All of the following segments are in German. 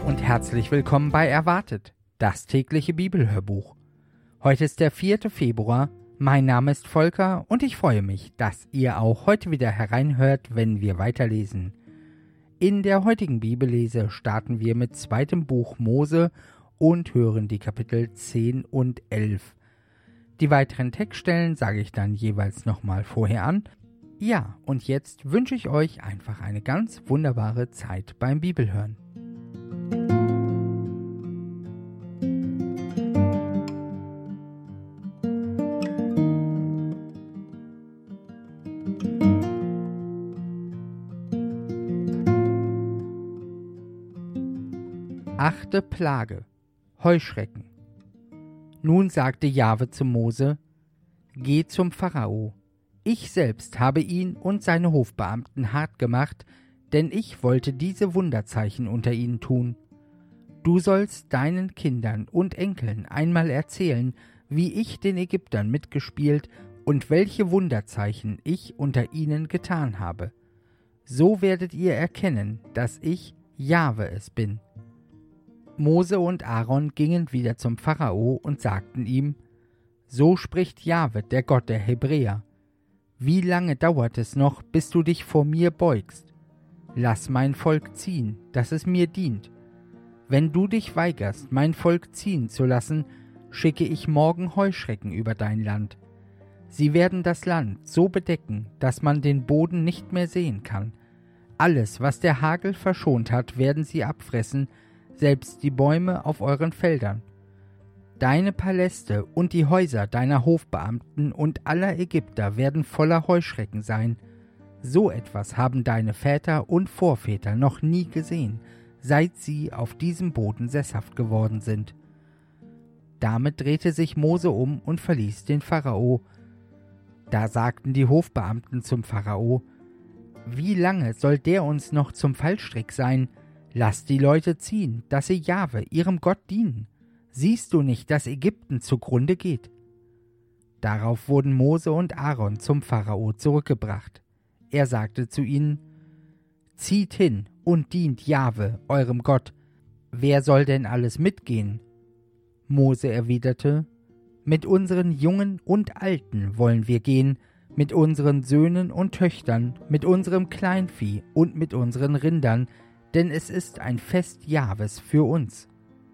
und herzlich willkommen bei Erwartet, das tägliche Bibelhörbuch. Heute ist der 4. Februar, mein Name ist Volker und ich freue mich, dass ihr auch heute wieder hereinhört, wenn wir weiterlesen. In der heutigen Bibellese starten wir mit 2. Buch Mose und hören die Kapitel 10 und 11. Die weiteren Textstellen sage ich dann jeweils nochmal vorher an. Ja, und jetzt wünsche ich euch einfach eine ganz wunderbare Zeit beim Bibelhören. Achte Plage: Heuschrecken. Nun sagte Jahwe zu Mose: Geh zum Pharao. Ich selbst habe ihn und seine Hofbeamten hart gemacht, denn ich wollte diese Wunderzeichen unter ihnen tun. Du sollst deinen Kindern und Enkeln einmal erzählen, wie ich den Ägyptern mitgespielt und welche Wunderzeichen ich unter ihnen getan habe. So werdet ihr erkennen, dass ich Jahwe es bin. Mose und Aaron gingen wieder zum Pharao und sagten ihm: So spricht Jahwe, der Gott der Hebräer: Wie lange dauert es noch, bis du dich vor mir beugst? Lass mein Volk ziehen, dass es mir dient. Wenn du dich weigerst, mein Volk ziehen zu lassen, schicke ich morgen Heuschrecken über dein Land. Sie werden das Land so bedecken, dass man den Boden nicht mehr sehen kann. Alles, was der Hagel verschont hat, werden sie abfressen, selbst die Bäume auf euren Feldern. Deine Paläste und die Häuser deiner Hofbeamten und aller Ägypter werden voller Heuschrecken sein. So etwas haben deine Väter und Vorväter noch nie gesehen, seit sie auf diesem Boden sesshaft geworden sind. Damit drehte sich Mose um und verließ den Pharao. Da sagten die Hofbeamten zum Pharao: Wie lange soll der uns noch zum Fallstrick sein? Lass die Leute ziehen, dass sie Jahwe, ihrem Gott, dienen. Siehst du nicht, dass Ägypten zugrunde geht? Darauf wurden Mose und Aaron zum Pharao zurückgebracht. Er sagte zu ihnen: Zieht hin und dient Jahwe, eurem Gott. Wer soll denn alles mitgehen? Mose erwiderte: Mit unseren Jungen und Alten wollen wir gehen, mit unseren Söhnen und Töchtern, mit unserem Kleinvieh und mit unseren Rindern, denn es ist ein Fest Jahwes für uns.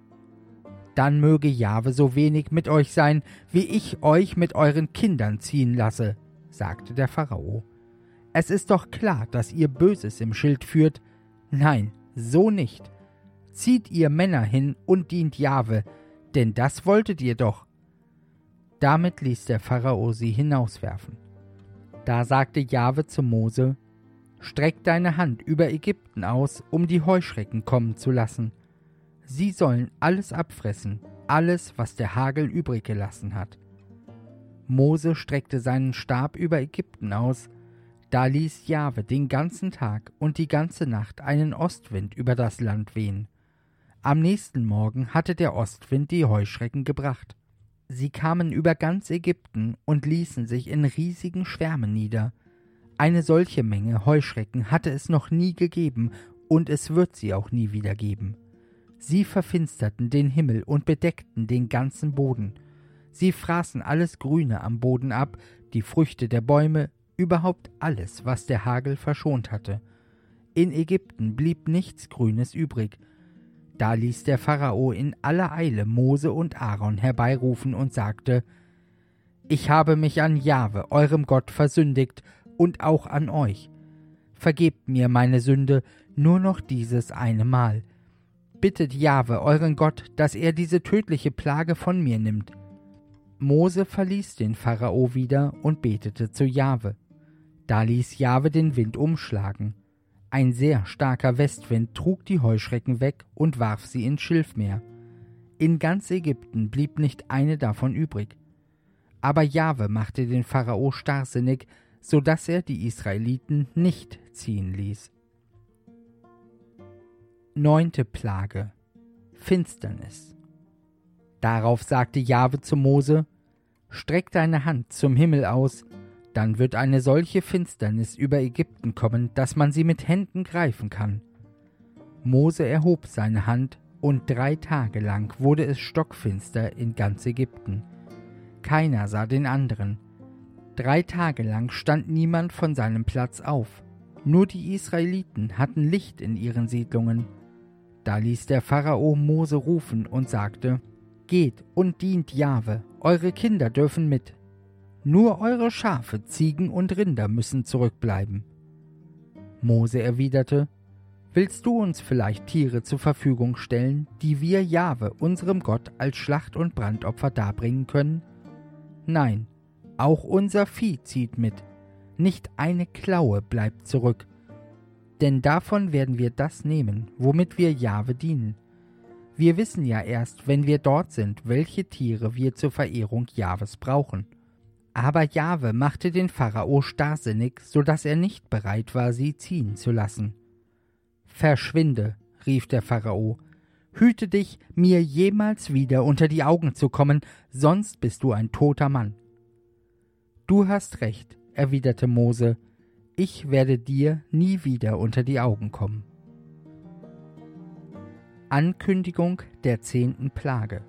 Dann möge Jahwe so wenig mit euch sein, wie ich euch mit euren Kindern ziehen lasse, sagte der Pharao. Es ist doch klar, dass ihr Böses im Schild führt. Nein, so nicht. Zieht ihr Männer hin und dient Jahwe, denn das wolltet ihr doch. Damit ließ der Pharao sie hinauswerfen. Da sagte Jahwe zu Mose: Streck deine Hand über Ägypten aus, um die Heuschrecken kommen zu lassen. Sie sollen alles abfressen, alles, was der Hagel übrig gelassen hat. Mose streckte seinen Stab über Ägypten aus. Da ließ Jahwe den ganzen Tag und die ganze Nacht einen Ostwind über das Land wehen. Am nächsten Morgen hatte der Ostwind die Heuschrecken gebracht. Sie kamen über ganz Ägypten und ließen sich in riesigen Schwärmen nieder. Eine solche Menge Heuschrecken hatte es noch nie gegeben, und es wird sie auch nie wieder geben. Sie verfinsterten den Himmel und bedeckten den ganzen Boden. Sie fraßen alles Grüne am Boden ab, die Früchte der Bäume, überhaupt alles, was der Hagel verschont hatte. In Ägypten blieb nichts Grünes übrig. Da ließ der Pharao in aller Eile Mose und Aaron herbeirufen und sagte: Ich habe mich an Jahwe, eurem Gott, versündigt, und auch an euch. Vergebt mir meine Sünde nur noch dieses eine Mal. Bittet Jahwe, euren Gott, dass er diese tödliche Plage von mir nimmt. Mose verließ den Pharao wieder und betete zu Jahwe. Da ließ Jahwe den Wind umschlagen. Ein sehr starker Westwind trug die Heuschrecken weg und warf sie ins Schilfmeer. In ganz Ägypten blieb nicht eine davon übrig. Aber Jahwe machte den Pharao starrsinnig, so dass er die Israeliten nicht ziehen ließ. 9. Plage: Finsternis. Darauf sagte Jahwe zu Mose: Streck deine Hand zum Himmel aus, dann wird eine solche Finsternis über Ägypten kommen, dass man sie mit Händen greifen kann. Mose erhob seine Hand, und 3 Tage lang wurde es stockfinster in ganz Ägypten. Keiner sah den anderen. 3 Tage lang stand niemand von seinem Platz auf. Nur die Israeliten hatten Licht in ihren Siedlungen. Da ließ der Pharao Mose rufen und sagte: Geht und dient Jahwe, eure Kinder dürfen mit. Nur eure Schafe, Ziegen und Rinder müssen zurückbleiben. Mose erwiderte: Willst du uns vielleicht Tiere zur Verfügung stellen, die wir Jahwe, unserem Gott, als Schlacht- und Brandopfer darbringen können? Nein, auch unser Vieh zieht mit. Nicht eine Klaue bleibt zurück. Denn davon werden wir das nehmen, womit wir Jahwe dienen. Wir wissen ja erst, wenn wir dort sind, welche Tiere wir zur Verehrung Jahwes brauchen. Aber Jahwe machte den Pharao starrsinnig, so dass er nicht bereit war, sie ziehen zu lassen. »Verschwinde«, rief der Pharao, »hüte dich, mir jemals wieder unter die Augen zu kommen, sonst bist du ein toter Mann.« »Du hast recht«, erwiderte Mose, »ich werde dir nie wieder unter die Augen kommen.« Ankündigung der 10. Plage.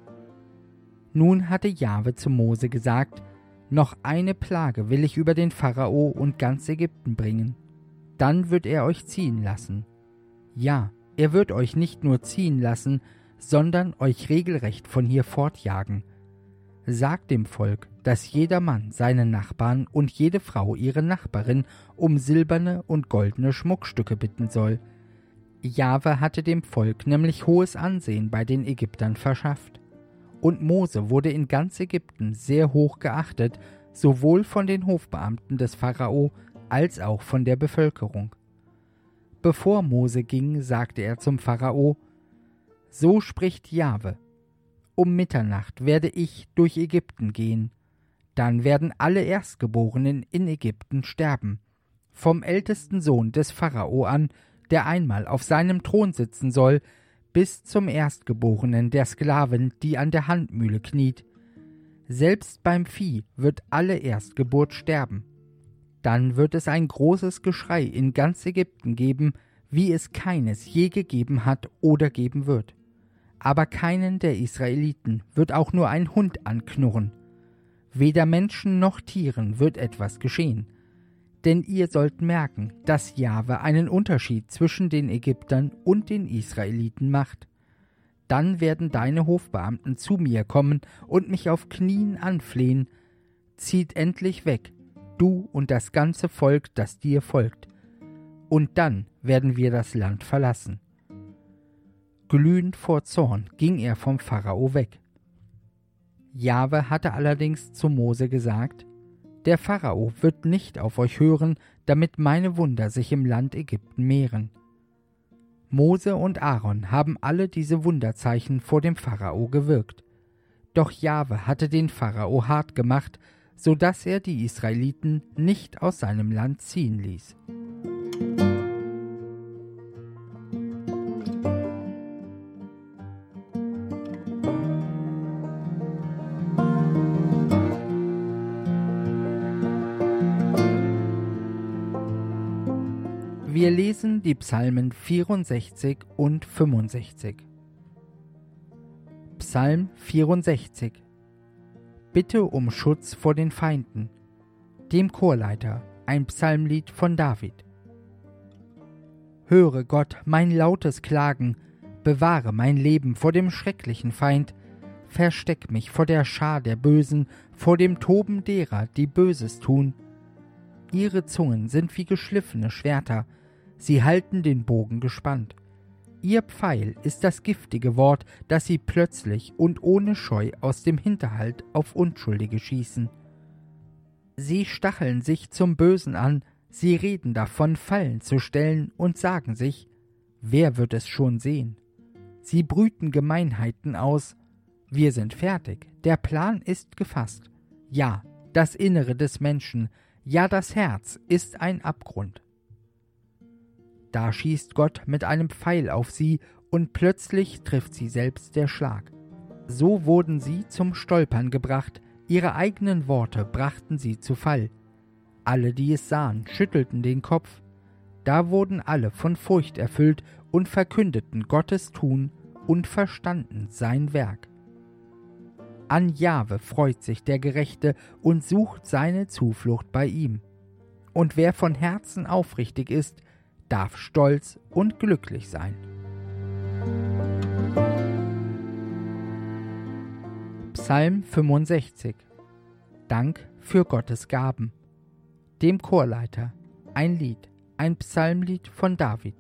Nun hatte Jahwe zu Mose gesagt: Noch eine Plage will ich über den Pharao und ganz Ägypten bringen. Dann wird er euch ziehen lassen. Ja, er wird euch nicht nur ziehen lassen, sondern euch regelrecht von hier fortjagen. Sagt dem Volk, dass jeder Mann seinen Nachbarn und jede Frau ihre Nachbarin um silberne und goldene Schmuckstücke bitten soll. Jahwe hatte dem Volk nämlich hohes Ansehen bei den Ägyptern verschafft. Und Mose wurde in ganz Ägypten sehr hoch geachtet, sowohl von den Hofbeamten des Pharao als auch von der Bevölkerung. Bevor Mose ging, sagte er zum Pharao: So spricht Jahwe: Um Mitternacht werde ich durch Ägypten gehen. Dann werden alle Erstgeborenen in Ägypten sterben, vom ältesten Sohn des Pharao an, der einmal auf seinem Thron sitzen soll, bis zum Erstgeborenen der Sklavin, die an der Handmühle kniet. Selbst beim Vieh wird alle Erstgeburt sterben. Dann wird es ein großes Geschrei in ganz Ägypten geben, wie es keines je gegeben hat oder geben wird. Aber keinen der Israeliten wird auch nur ein Hund anknurren. Weder Menschen noch Tieren wird etwas geschehen. Denn ihr sollt merken, dass Jahwe einen Unterschied zwischen den Ägyptern und den Israeliten macht. Dann werden deine Hofbeamten zu mir kommen und mich auf Knien anflehen: Zieht endlich weg, du und das ganze Volk, das dir folgt. Und dann werden wir das Land verlassen. Glühend vor Zorn ging er vom Pharao weg. Jahwe hatte allerdings zu Mose gesagt: Der Pharao wird nicht auf euch hören, damit meine Wunder sich im Land Ägypten mehren. Mose und Aaron haben alle diese Wunderzeichen vor dem Pharao gewirkt. Doch Jahwe hatte den Pharao hart gemacht, so dass er die Israeliten nicht aus seinem Land ziehen ließ. Wir lesen die Psalmen 64 und 65. Psalm 64. Bitte um Schutz vor den Feinden. Dem Chorleiter, ein Psalmlied von David. Höre Gott mein lautes Klagen, bewahre mein Leben vor dem schrecklichen Feind, versteck mich vor der Schar der Bösen, vor dem Toben derer, die Böses tun. Ihre Zungen sind wie geschliffene Schwerter, sie halten den Bogen gespannt. Ihr Pfeil ist das giftige Wort, das sie plötzlich und ohne Scheu aus dem Hinterhalt auf Unschuldige schießen. Sie stacheln sich zum Bösen an, sie reden davon, Fallen zu stellen und sagen sich: Wer wird es schon sehen? Sie brüten Gemeinheiten aus. Wir sind fertig, der Plan ist gefasst. Ja, das Innere des Menschen, ja, das Herz ist ein Abgrund. Da schießt Gott mit einem Pfeil auf sie, und plötzlich trifft sie selbst der Schlag. So wurden sie zum Stolpern gebracht, ihre eigenen Worte brachten sie zu Fall. Alle, die es sahen, schüttelten den Kopf. Da wurden alle von Furcht erfüllt und verkündeten Gottes Tun und verstanden sein Werk. An Jahwe freut sich der Gerechte und sucht seine Zuflucht bei ihm. Und wer von Herzen aufrichtig ist, darf stolz und glücklich sein. Psalm 65. Dank für Gottes Gaben. Dem Chorleiter ein Lied, ein Psalmlied von David.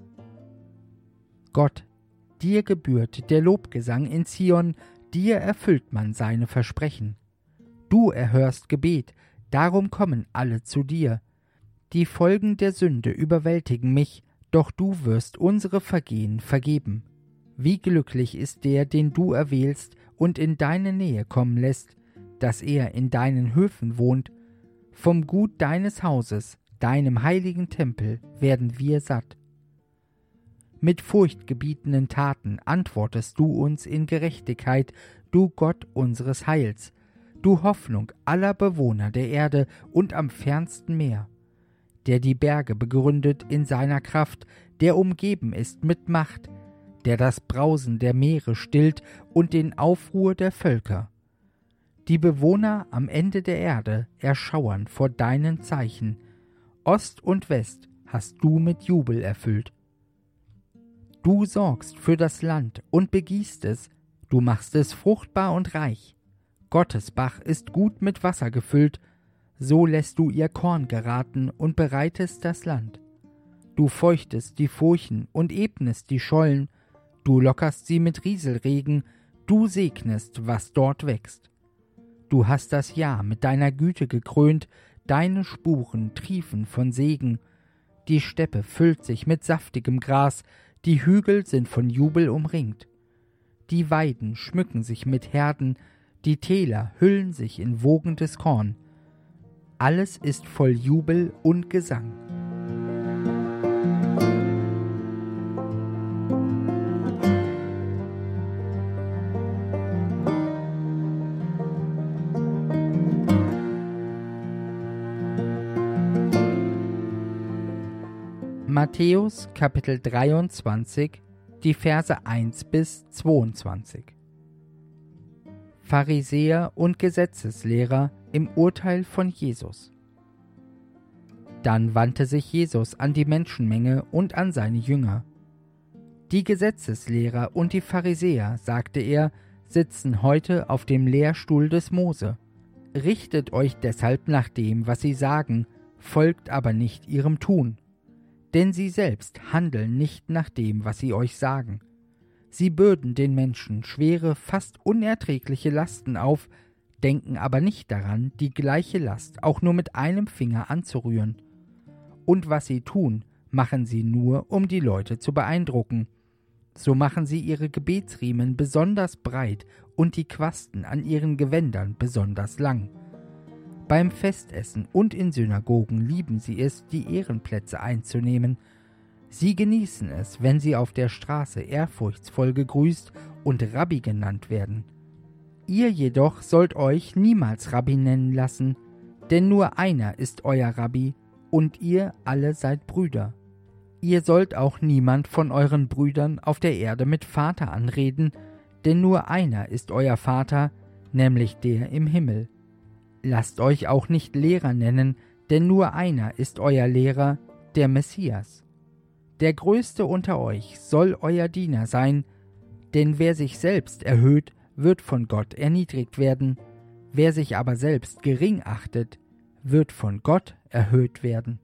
Gott, dir gebührt der Lobgesang in Zion, dir erfüllt man seine Versprechen. Du erhörst Gebet, darum kommen alle zu dir. Die Folgen der Sünde überwältigen mich, doch du wirst unsere Vergehen vergeben. Wie glücklich ist der, den du erwählst und in deine Nähe kommen lässt, dass er in deinen Höfen wohnt. Vom Gut deines Hauses, deinem heiligen Tempel, werden wir satt. Mit furchtgebietenden Taten antwortest du uns in Gerechtigkeit, du Gott unseres Heils, du Hoffnung aller Bewohner der Erde und am fernsten Meer, der die Berge begründet in seiner Kraft, der umgeben ist mit Macht, der das Brausen der Meere stillt und den Aufruhr der Völker. Die Bewohner am Ende der Erde erschauern vor deinen Zeichen. Ost und West hast du mit Jubel erfüllt. Du sorgst für das Land und begießt es, du machst es fruchtbar und reich. Gottes Bach ist gut mit Wasser gefüllt, so lässt du ihr Korn geraten und bereitest das Land. Du feuchtest die Furchen und ebnest die Schollen, du lockerst sie mit Rieselregen, du segnest, was dort wächst. Du hast das Jahr mit deiner Güte gekrönt, deine Spuren triefen von Segen. Die Steppe füllt sich mit saftigem Gras, die Hügel sind von Jubel umringt. Die Weiden schmücken sich mit Herden, die Täler hüllen sich in wogendes Korn. Alles ist voll Jubel und Gesang. Matthäus Kapitel 23, die Verse 1 bis 22. Pharisäer und Gesetzeslehrer im Urteil von Jesus. Dann wandte sich Jesus an die Menschenmenge und an seine Jünger. Die Gesetzeslehrer und die Pharisäer, sagte er, sitzen heute auf dem Lehrstuhl des Mose. Richtet euch deshalb nach dem, was sie sagen, folgt aber nicht ihrem Tun. Denn sie selbst handeln nicht nach dem, was sie euch sagen. Sie bürden den Menschen schwere, fast unerträgliche Lasten auf, denken aber nicht daran, die gleiche Last auch nur mit einem Finger anzurühren. Und was sie tun, machen sie nur, um die Leute zu beeindrucken. So machen sie ihre Gebetsriemen besonders breit und die Quasten an ihren Gewändern besonders lang. Beim Festessen und in Synagogen lieben sie es, die Ehrenplätze einzunehmen. Sie genießen es, wenn sie auf der Straße ehrfurchtsvoll gegrüßt und Rabbi genannt werden. Ihr jedoch sollt euch niemals Rabbi nennen lassen, denn nur einer ist euer Rabbi, und ihr alle seid Brüder. Ihr sollt auch niemand von euren Brüdern auf der Erde mit Vater anreden, denn nur einer ist euer Vater, nämlich der im Himmel. Lasst euch auch nicht Lehrer nennen, denn nur einer ist euer Lehrer, der Messias. Der Größte unter euch soll euer Diener sein, denn wer sich selbst erhöht, wird von Gott erniedrigt werden, wer sich aber selbst gering achtet, wird von Gott erhöht werden.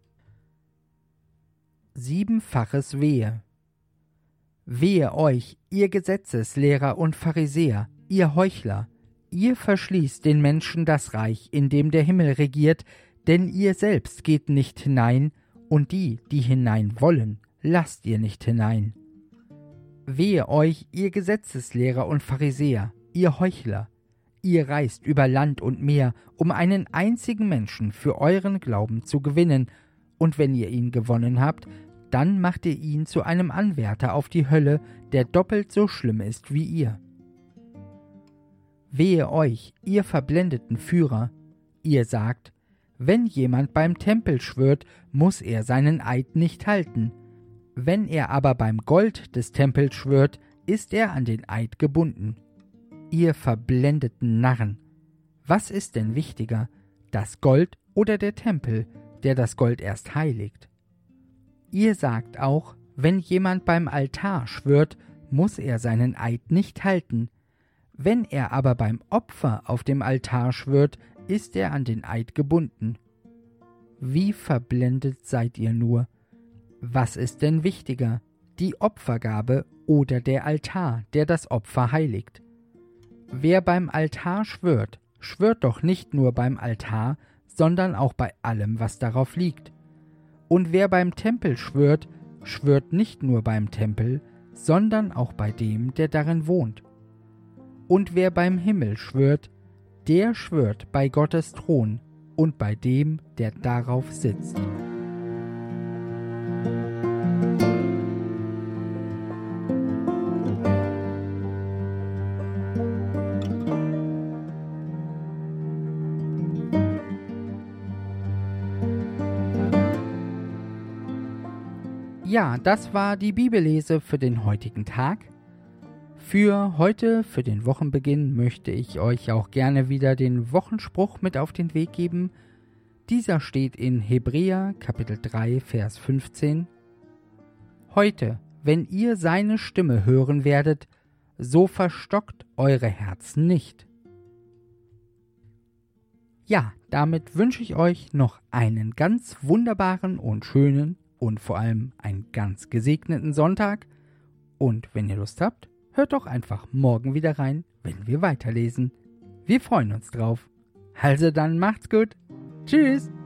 7-faches Wehe. Wehe euch, ihr Gesetzeslehrer und Pharisäer, ihr Heuchler! Ihr verschließt den Menschen das Reich, in dem der Himmel regiert, denn ihr selbst geht nicht hinein, und die, die hinein wollen, lasst ihr nicht hinein. Wehe euch, ihr Gesetzeslehrer und Pharisäer, ihr Heuchler! Ihr reist über Land und Meer, um einen einzigen Menschen für euren Glauben zu gewinnen, und wenn ihr ihn gewonnen habt, dann macht ihr ihn zu einem Anwärter auf die Hölle, der doppelt so schlimm ist wie ihr. Wehe euch, ihr verblendeten Führer! Ihr sagt, wenn jemand beim Tempel schwört, muss er seinen Eid nicht halten. Wenn er aber beim Gold des Tempels schwört, ist er an den Eid gebunden. Ihr verblendeten Narren! Was ist denn wichtiger, das Gold oder der Tempel, der das Gold erst heiligt? Ihr sagt auch, wenn jemand beim Altar schwört, muss er seinen Eid nicht halten. Wenn er aber beim Opfer auf dem Altar schwört, ist er an den Eid gebunden. Wie verblendet seid ihr nur! Was ist denn wichtiger, die Opfergabe oder der Altar, der das Opfer heiligt? Wer beim Altar schwört, schwört doch nicht nur beim Altar, sondern auch bei allem, was darauf liegt. Und wer beim Tempel schwört, schwört nicht nur beim Tempel, sondern auch bei dem, der darin wohnt. Und wer beim Himmel schwört, der schwört bei Gottes Thron und bei dem, der darauf sitzt. Ja, das war die Bibellese für den heutigen Tag. Für heute, für den Wochenbeginn, möchte ich euch auch gerne wieder den Wochenspruch mit auf den Weg geben. Dieser steht in Hebräer Kapitel 3, Vers 15. Heute, wenn ihr seine Stimme hören werdet, so verstockt eure Herzen nicht. Ja, damit wünsche ich euch noch einen ganz wunderbaren und schönen und vor allem einen ganz gesegneten Sonntag. Und wenn ihr Lust habt, hört doch einfach morgen wieder rein, wenn wir weiterlesen. Wir freuen uns drauf. Also dann macht's gut. Tschüss.